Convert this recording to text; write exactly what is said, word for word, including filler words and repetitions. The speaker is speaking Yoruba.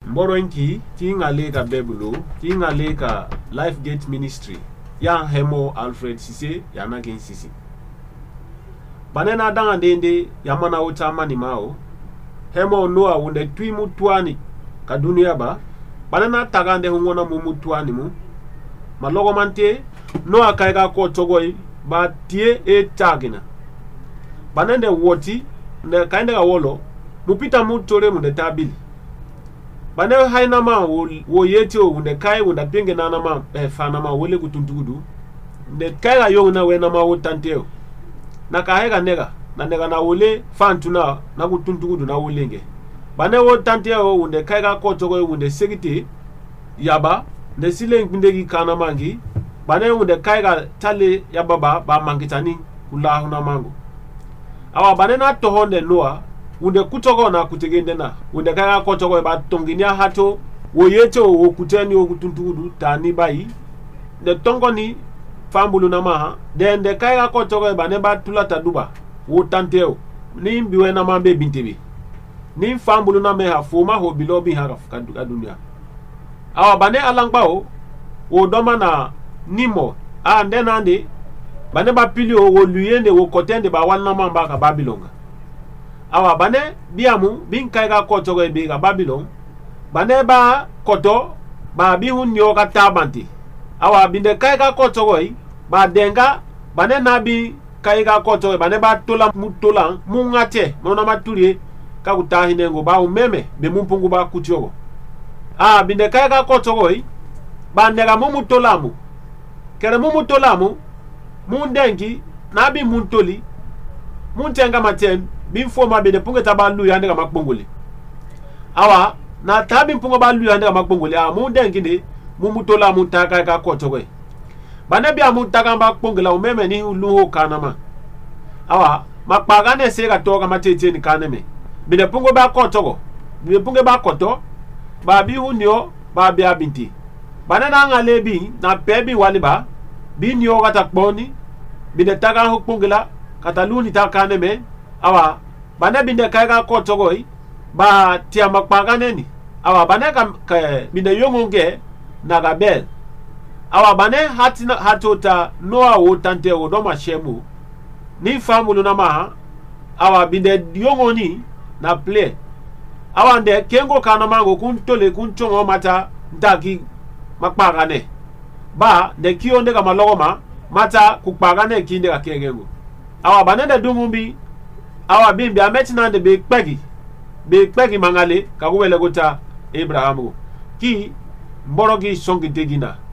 Mboronki tinga leka bebulo tinga leka Life Gate Ministry ya hemo Alfred Sise ya nakin sisi banena danga dende yamana utama ni mao hemo noa wunde tuimu tuani ka dunia ba banena tagande hungona mumu tuani mu malogo mante noa kaiga ko togoi ba tie e tagina banende woti ne kainde ga wolo mupita mutore mu de tabili bane haina ma wo, wo yeti o wunde kai wunda pinge na na ma e fana ma wole kutuntugudu de kai ga yo na we na ma wotanteo na ka hega nega na nega na wole fantuna na kutuntugudu na wolenge bane wotanteo wunde kai ga ko togo wunde segiti yaba de sile ngindegi kana mangi bane wunde kai ga tale yababa ba mangitani kula na mango awa bane na to honde loa wunde kutogo na kutegende na wunde kaya kotogo ba tonginia hato wo yeto wo kuteni wo kutuntugudu tani bayi de tongoni fambulu na maha de de kaya kotogo ba ne ba tulata duba wo tanteo ni mbiwe na mambe bintebi ni fambulu na meha foma ho bilobi ha ka dunia awa bane alangbao wo doma na nimo a ndena ande bane ba pili wo luyende wo kotende ba wanna mamba ka Babilonga awa bane biamu bin kaiga koto go be ga Babylon bane ba koto ba bi hun yo ka tabanti awa binde kaiga koto go ba denga bane na bi kaiga koto bane ba tola mutola mungate mona maturie ka kutahine ngo ba umeme be mumpungu ba kutyogo a binde kaiga koto go ba ndega mumutola mu kere mumutola mu mundengi na bi muntoli muntenga maten bin foma be de punga tabalu yande ga makbongole awa na tabi punga balu yande ga makbongole a mu denginde mu mutola mu taka ka kotogo bane bia mu taka makbongola umeme ni luho kanama awa makpagane se ga toga matete ni kaneme be de punga ba kotogo be punga ba koto ba bi hunyo ba bia binti bane na ngale bi na pebi waliba bi nyo ga takboni be de taka hukbongola kataluni takaneme awa bane binde kaiga ko togoi ba tia makpagane ni awa bane ka, ka binde yongonge na gabel awa bane hatina hatota noa wo tante wo doma shemu ni famulu na ma awa binde yongoni na play awa nde kengo kana mango kun tole kun chongo mata ndaki makpagane ba de kionde ga malogoma mata kukpagane kinde ga kengengo awa bane de dumumbi awa bimbi ametina de be kpegi be kpegi mangale ka kuwele gota Abrahamu ki mborogi songi tegina